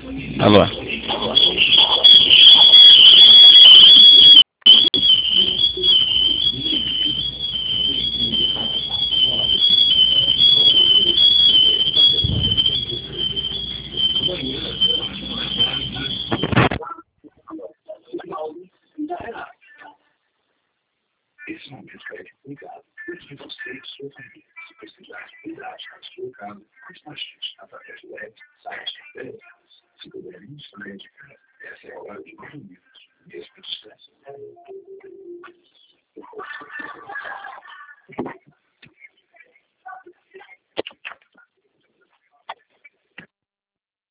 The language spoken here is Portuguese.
Alô? Esse momento ficará complicado, antes de você e sua família, se precisar de cuidados para sua casa, conte com a gente através do web, site, telefones. Se pudermos, saia de casa. Essa é a hora de movimentos, mesmo à distância.